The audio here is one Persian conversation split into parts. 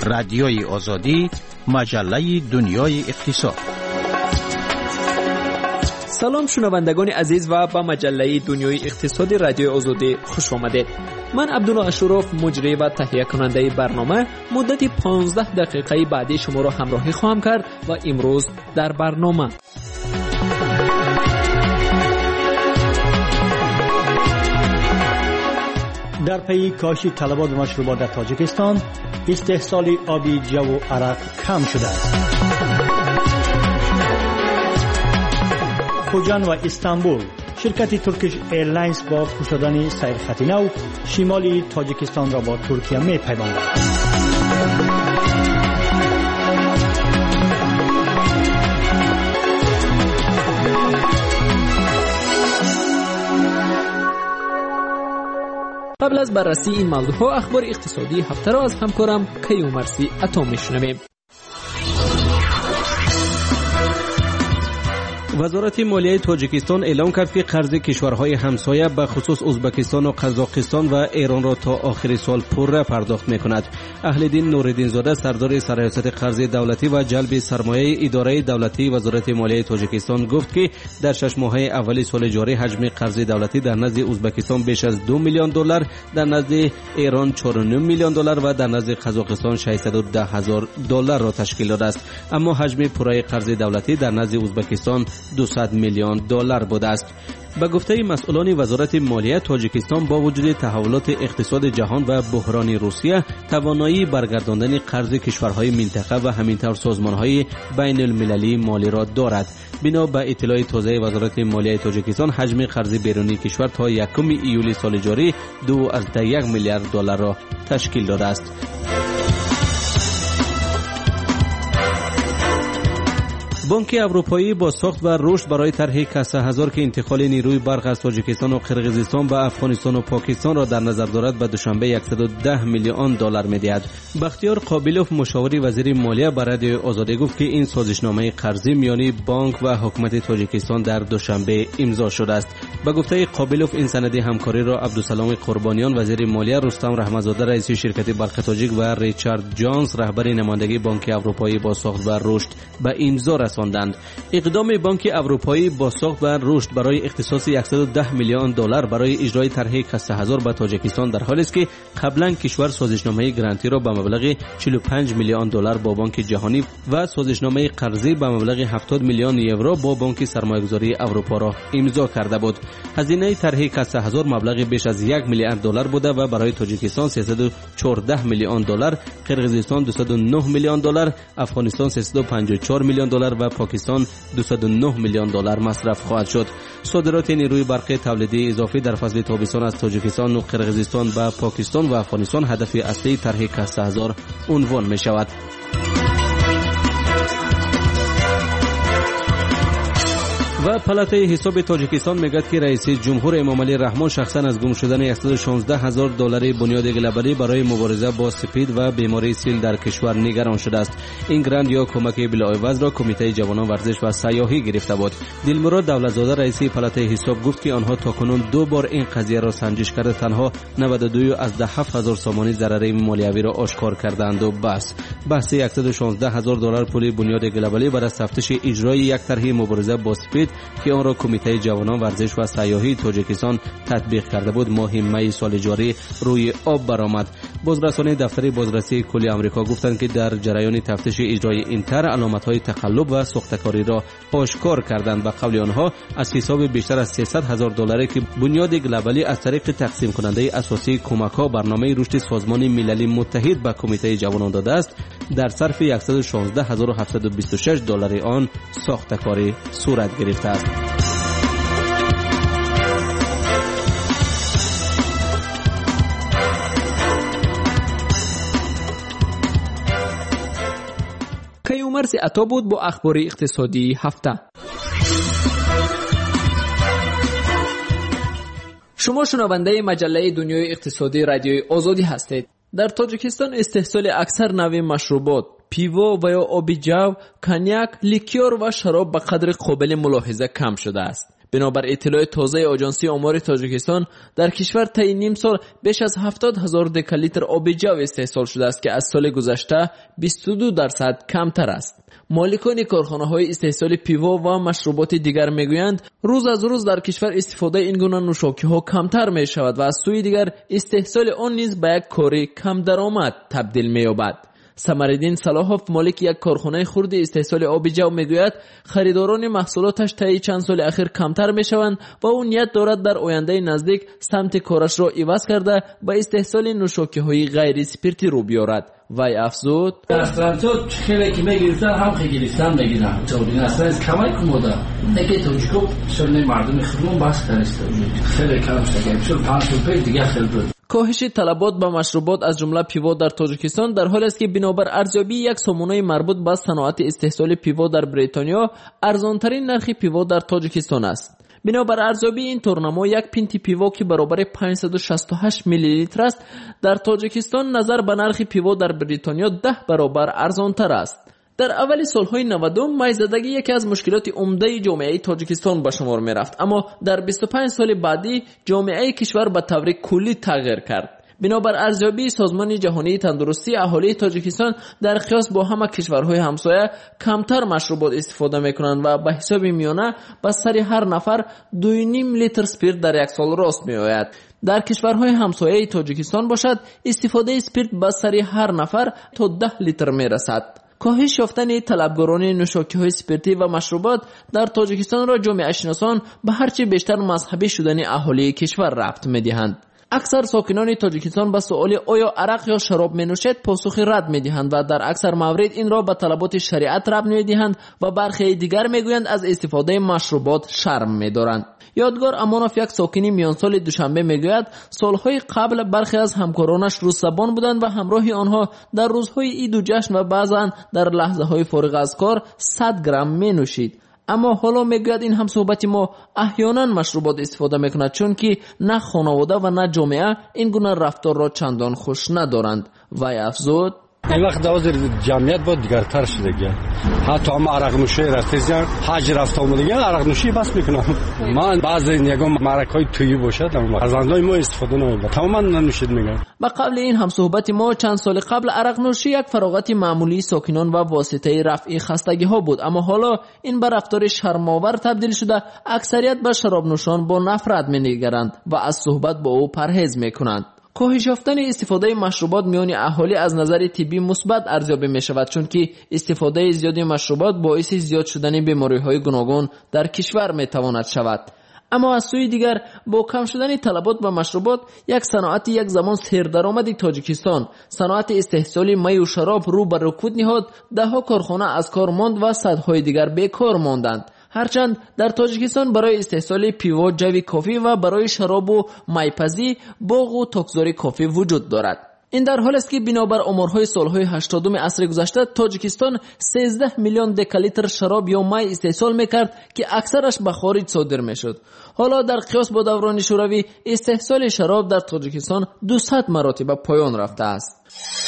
رادیوی آزادی، مجله دنیای اقتصاد. سلام شنوندگان عزیز و به مجله دنیای اقتصادی رادیوی آزادی خوش آمدید. من عبدالله اشرف، مجری و تهیه کننده برنامه، مدت 15 دقیقه بعدی شما را همراهی خواهم کرد و امروز در برنامه در پی کاهش طلبات به مشروبات در تاجیکستان، استحصال آبی جو و عرق کم شده است. خوجان و استانبول، شرکت ترکیش ایرلاینز با گشودن سیر خط نو شمالی تاجیکستان را با ترکیه می پیوندد. قبل از بررسی این موضوعها اخبار اقتصادی هفته را از همکارم کیومرثی عطا میشنویم. وزارت مالیه تاجیکستان اعلام کرد که قرض کشورهای همسایه به خصوص ازبکستان و قزاقستان و ایران را تا آخر سال پوره پرداخت می‌کند. اهل‌دین نوردین زاده، سردار سرریاست قرض دولتی و جلب سرمایه اداره دولتی وزارت مالیه تاجیکستان گفت که در 6 ماهه اول سال جاری حجم قرض دولتی در نزد ازبکستان بیش از 2 میلیون دلار، در نزد ایران 4.9 میلیون دلار و در نزد قزاقستان 610,000 دلار را تشکیل داده است. اما حجم پوره قرض دولتی در نزد ازبکستان 200 میلیون دلار بوده است. به گفته مسئولان وزارت مالیه تاجیکستان با وجود تحولات اقتصاد جهان و بحران روسیه، توانایی برگرداندن قرض کشورهای منطقه و همینطور سازمانهای بین المللی مالی را دارد. بنا به اطلاع تازه وزارت مالیه تاجیکستان، حجم قرض بیرونی کشور تا 1 ایولی سال جاری 2.1 میلیارد دلار را تشکیل داده است. بانک اروپایی با ساخت و رشد برای طرح کسه هزار که انتقال نیروی برق از تاجیکستان و قرقیزستان به افغانستان و پاکستان را در نظر دارد به دوشنبه 110 میلیون دلار می‌دهد. بختیار قابلوف، مشاور وزیر مالیه، به رادیوی آزادی گفت که این سازشنامه قرضی میانی بانک و حکومت تاجیکستان در دوشنبه امضا شده است. به گفته قابلوف، این سند همکاری را عبدالسلام قربانیان وزیر مالیه، رستم رحمت‌زاده رئیس شرکت برق تاجیک و ریچارد جانز رهبر نمایندگی بانک اروپایی با ساخت و رشد به امضا رساندند. اقدام بانک اروپایی با ساخت و رشد برای اختصاص 110 میلیون دلار برای اجرای طرح کسه هزار به تاجیکستان در حالی است که قبلا کشور سازشنامه گرانتی را به مبلغ 45 میلیون دلار با بانک جهانی و سازشنامه قرضی به مبلغ 70 میلیون یورو با بانک سرمایه‌گذاری اروپا را امضا کرده بود. هزینه طرح کسه هزار مبلغ بیش از 1 میلیارد دلار بوده و برای تاجیکستان 314 میلیون دلار، قرقیزستان 209 میلیون دلار، افغانستان 354 میلیون دلار و پاکستان 209 میلیون دلار مصرف خواهد شد. صادرات نیروی برقی تولیدی اضافی در فصل تابستان از تاجیکستان و قرقیزستان به پاکستان و افغانستان هدف اصلی طرح کسه هزار عنوان می شود. و پلات حساب تاجیکستان میگوید که رئیس جمهور امامعلی رحمان شخصا از گم شدن 116,000 دلار بنیاد گلوبالی برای مبارزه با سپید و بیماری سیل در کشور نگران شده است. این گرانت یا کمک بلاعوض را کمیته جوانان ورزش و سیاحی گرفته بود. دلمراد دولتزاده رئیس پلات حساب گفت که آنها تاکنون 2 بار این قضیه را سنجش کرده، تنها 92 از 17,000 سامانی ضرر مالیوی را آشکار کردند و بحث 116,000 دلار پول بنیاد گلوبالی بعد از تفتیش اجرای یک طرح مبارزه با سپید که آن را کمیته جوانان ورزش و سیاحی تاجیکستان تطبیق کرده بود ماه می سال جاری روی آب برآمد. بازرسان دفتر بازرسی کلی آمریکا گفتند که در جریان تفتیش اجرای این طرح علامت‌های تقلب و سوختکاری را آشکار کردند. به قول آنها از حساب بیشتر از 300,000 دلاری که بنیاد گلوبالی از طریق تقسیم کننده اساسی کمک‌ها برنامه رشد سازمان ملل متحد به کمیته جوانان داده است، در صرف 116,726 دلار آن ساختکاری صورت گرفته است. کیومرثی عطا بود با اخبار اقتصادی هفته. شما شنونده مجله دنیای اقتصادی رادیوی آزادی هستید. در تاجیکستان استحصال اکثر نوع مشروبات، پیوا و یا آب جو، کنیاک، لیکیور و شراب به قدر قابل ملاحظه کم شده است. بنابر اطلاع تازه آژانسی آمار تاجیکستان در کشور طی نیم سال بیش از 70,000 دکالیتر آب جو استحصال شده است که از سال گذشته 22% کمتر است. مالکان کارخانه‌های استحصال پیوا و مشروبات دیگر میگویند روز از روز در کشور استفاده این گونه نوشاکی‌ها کمتر می‌شود و از سوی دیگر استحصال آن نیز به یک کار کم درآمد تبدیل می‌یابد. سمرالدین صلاحوف مالک یک کارخانه خرد استحصال آب جو میگوید خریداران محصولاتش طی چند سال اخیر کمتر میشوند و او نیت دارد در آینده نزدیک سمت کارش را عوض کرده به استحصال نوشاکی‌های غیر اسپریتی رو بیارد. وی افزود اصلا تو خیلی که میگیرن هم خیلی گرفتن میگیرن تو این اصلا از کمای کمودا نگه تو چیکو شون مردم خودمون باس کارست خیلی کم شده شون 5 روپیه دیگه خیلی بود. کاهش طلبات به مشروبات از جمله پیوا در تاجیکستان در حالی است که بنابر ارزیابی یک سامانه مربوط به صنعت استحصال پیوا در بریتانیا ارزانترین نرخ پیوا در تاجیکستان است. بنابر ارزیابی این تورنما یک پینت پیوا که برابر 568 میلی لیتر است در تاجیکستان نظر به نرخ پیوا در بریتانیا 10 برابر ارزانتر است. در اول سالهای 90 مایزدگی یکی از مشکلات عمده جامعه تاجیکستان به شمار می رفت، اما در 25 سال بعدی جامعه کشور به طور کلی تغییر کرد. بنابر ارزیابی سازمان جهانی تندرستی اهالی تاجیکستان در قیاس با همه کشورهای همسایه کمتر مشروبات استفاده میکنند و به حساب میانه به سر هر نفر 2.5 لیتر اسپریت در یک سال راست می آید. در کشورهای همسایه تاجیکستان باشد استفاده اسپریت به سر هر نفر تا 10 لیتر می رسد. کاهش یافتن طلبگاران نوشاکی‌های اسپریتی و مشروبات در تاجیکستان را جامعه شناسان به هرچه بیشتر مذهبی شدن اهالی کشور ربط می‌دهند. اکثر ساکنان تاجیکستان به سؤال آیا عرق یا شراب می‌نوشید پاسخ رد می‌دهند و در اکثر موارد این را به طلبات شریعت ربط می‌دهند و برخی دیگر می‌گویند از استفاده مشروبات شرم می‌دارند. یادگار امانوف یک ساکنی میان سال دوشنبه میگوید سالهای قبل برخی از همکارانش روززبان بودند و همراه آنها در روزهای عید و جشن و بعضا در لحظه های فارغ از کار 100 گرم می نوشید. اما حالا میگوید این هم صحبت ما احیانا مشروبات استفاده میکند چون که نه خانواده و نه جامعه این گونه رفتار را چندان خوش ندارند. وی افزود این وقت دوازر جمعیت با دیگرتر شده گه حتی هم عرق نوشی رفتیزن حج رفت آمده عرق نوشی بس میکنم من بعضی یگان معرکای تویی باشد از اندای ما استفاده نمیکنم تماما ننوشید میگم. و قبل این هم صحبت ما چند سال قبل عرق نوشی یک فراغت معمولی ساکنان و واسطه رفع خستگی ها بود، اما حالا این به رفتار شرم‌آور تبدیل شده. اکثریت به شراب نوشان با نفرت می‌نگرند و از صحبت با او پرهیز میکنند. کاهش یافتن استفاده مشروبات میان اهالی از نظر طبی مثبت ارزیابی می شود چون که استفاده زیاد مشروبات باعث زیاد شدن بیماری‌های گوناگون در کشور می تواند شود. اما از سوی دیگر با کم شدن طلبات به مشروبات یک صنعت یک زمان سردرآمد تاجیکستان صنعت استحصال می و شراب رو به رکود نهاد، ده‌ها کارخانه از کار ماند و صدهای دیگر بیکار ماندند. هرچند در تاجیکستان برای استحصال پیوا جوی کافی و برای شراب و میپزی باغ و تاکزار کافی وجود دارد. این در حال است که بنابر آمارهای سالهای 80 عصر گذشته تاجیکستان 13 میلیون دکالیتر شراب یا می استحصال میکرد که اکثرش به خارج صادر میشد. حالا در قیاس با دوران شوروی استحصال شراب در تاجیکستان 200 مراتب پایان رفته است.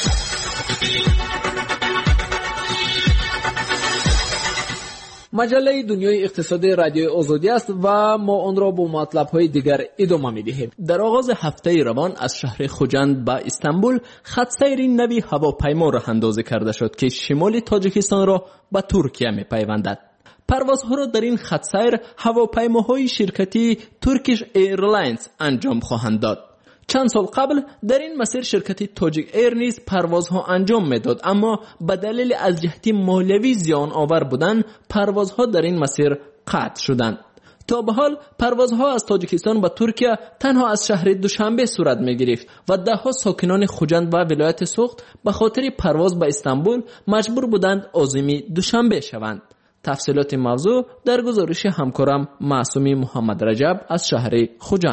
مجله دنیای اقتصادی رادیو آزادی است و ما آن را با مطلب‌های دیگر ادامه می‌دهیم. در آغاز هفته روان از شهر خوجند به استانبول خط سیر نوی هواپیما راه اندازی کرده شد که شمال تاجیکستان را به ترکیه می‌پیوندد. پروازها را در این خط سیر هواپیماهای شرکتی ترکیش ایرلاینز انجام خواهند داد. چند سال قبل در این مسیر شرکت تاجیک ایر نیز پروازها انجام میداد، اما به دلیل از جهت مالیوی زیان آور بودن پروازها در این مسیر قطع شدند. تا به حال پروازها از تاجیکستان به ترکیه تنها از شهر دوشنبه صورت می گرفت و ده‌ها ساکنان خوجند و ولایت سوخت به خاطر پرواز به استانبول مجبور بودند عازم دوشنبه شوند. تفصیلات موضوع در گزارش همکارم معصومی محمد رجب از شهر خوجند.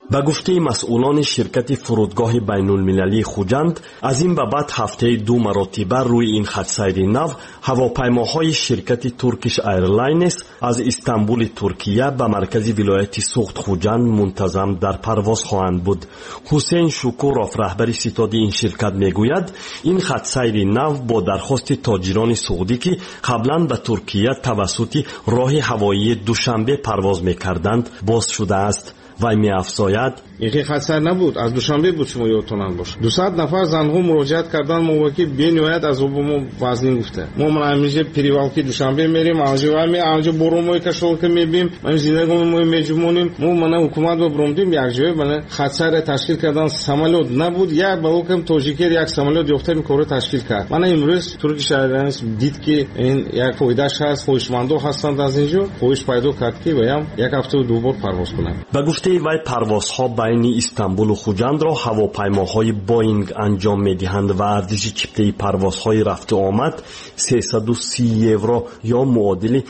به گفته مسئولان شرکت فرودگاه بین المللی خوجند، از این به بعد هفته 2 مرتبه روی این خط سیر نو هواپیماهای شرکت ترکیش ایرلاینز از استانبول ترکیه به مرکز ولایت سوخت خوجند منتظم در پرواز خواهند بود. حسین شکورов رهبر ستاد این شرکت میگوید این خط سیر نو با درخواست تاجران سعودی که قبلا به ترکیه توسط راه هوایی دوشنبه پرواز میکردند باز شده است. وای می‌افزاید این خط سیر نبود، از دوشنبه بود. شما یادتون باشه 200 نفر زنها مراجعت کردن ما که بنوید از ما وزن گفته ما همیشه پریوالکی دوشنبه میریم آنجا برومای کشور که میبیم ما زندگی ما میجمونیم ما حکومت رو بروندیم یک جای من خط سیر تشکیل کردن سمالوت نبود یک با حکم تاجیکی یک سمالوت یافته این کارو تشکیل کرد. من امروز ترکیش ایرلاینز دید که این یک فایدهش هست، خوشمندو هستند از اینجا خوش پیدا کرد که بیام یک هفته و 2 بار پرواز کنم. به گفته وی پروازها بین استانبول و خوجند را هواپیماهای بوینگ انجام می‌دهند و ارزش چپته پروازهای رفت و آمد 330 یورو یا معادل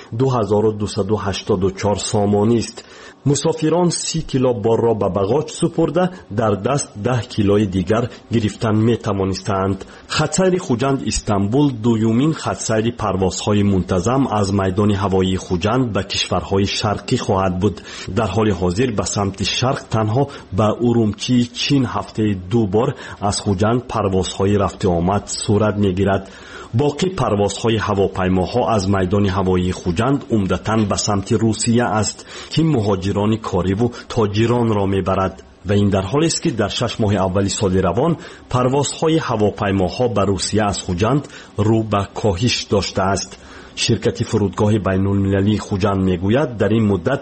2284 سامانی است. مسافران 30 کیلو بار را به بغاج سپرده در دست 10 کیلوی دیگر گرفتن می توانستند. خط سیر خوجند استانبول دومین خط سیر پروازهای منتظم از میدان هوایی خوجند به کشورهای شرقی خواهد بود. در حال حاضر به سمت شرق تنها به ارومچی چین هفته 2 بار از خوجند پروازهای رفت و آمد صورت میگیرد. باقی پروازهای هواپیماها از میدان هوایی خوجند عمدتاً به سمت روسیه است که مهاجران کاری و تاجران را میبرد و این در حالی است که در 6 ماه اول سال روان پروازهای هواپیماها به روسیه از خوجند رو به کاهش داشته است. شرکت فرودگاه بین المللی خوجند میگوید در این مدت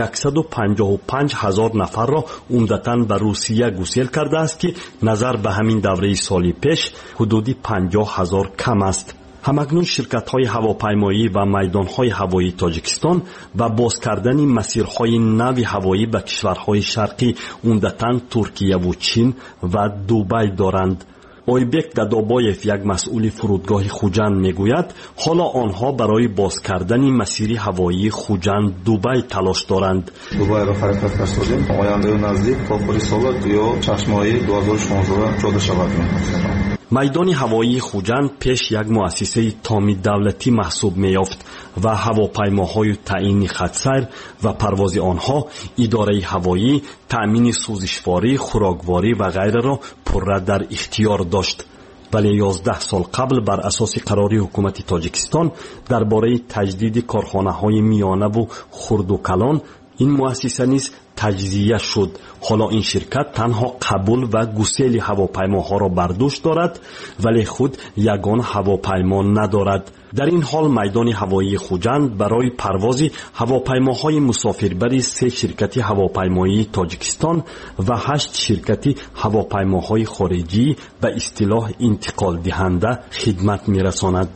155,000 نفر را عمدتاً به روسیه گسیل کرده است که نظر به همین دوره سال پیش حدود 50,000 کم است. همکنون شرکت‌های هواپیمایی و میدان‌های هوایی تاجیکستان و باز کردن مسیرهای نو هوایی به کشورهای شرقی عمدتاً ترکیه و چین و دوبای دارند. اویبک دادابایف یک مسئول فرودگاه خوجند میگوید حالا آنها برای باز کردن مسیر هوایی خوجند دوبای تلاش دارند. دوبای را حرکت کردیم آینده نزدیک تا آخر سال یا چشمای 2016 شده شود. میدان هوایی خوجند پیش یک مؤسسه تامین دولتی محسوب می‌یافت و هواپیماهای تعیین خط سیر و پرواز آنها اداره هوایی تأمین سوزشواری، خوراکواری و غیره را پرره در اختیار داشت. ولی 11 سال قبل بر اساس قراری حکومت تاجیکستان درباره تجدید کارخانه‌های میانه و خرد و کلان این مؤسسه نیز تجزیه شد. حالا این شرکت تنها قبول و گسیل هواپیماها را بر دوش دارد ولی خود یگان هواپیما ندارد. در این حال میدان هوایی خوجند برای پرواز هواپیماهای مسافربری 3 شرکت هواپیمایی تاجیکستان و 8 شرکت هواپیماهای خارجی به اصطلاح انتقال دهنده خدمت می‌رساند.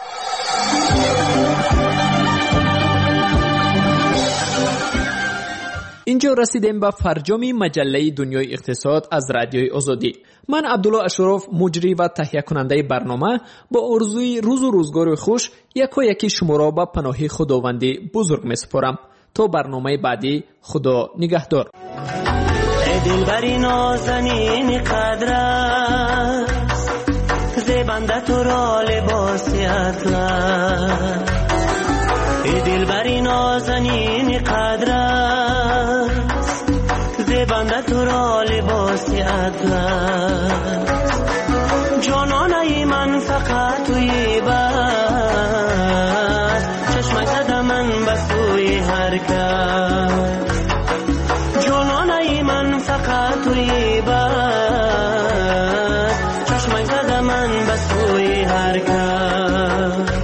اینجا رسیدیم به فرجام مجله دنیای اقتصاد از رادیوی آزادی. من عبدالله اشرف مجری و تهیه کننده برنامه با آرزوی روز و روزگار خوش یکی شما را به پناه خداوندی بزرگ می‌سپارم. تا برنامه بعدی خدا نگهدار. ای دلبری نازنین قدرت زیبنده تو را لباسی اطلس ای دلبری نازنین قدرت زیبنده تو را لباسی اطلس جانانه من فقط توی بس چشمک زده من به سوی هر کس جانانه من فقط توی بس چشمک زده من به سوی هر کس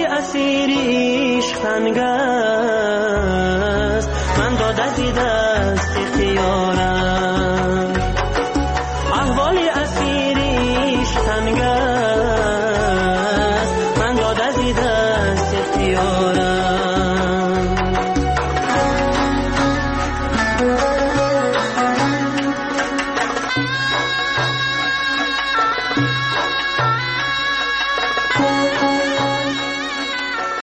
اسیریش تنگ است من داده زی دست اختیارم احوال اسیریش تنگ است من داده زی دست اختیارم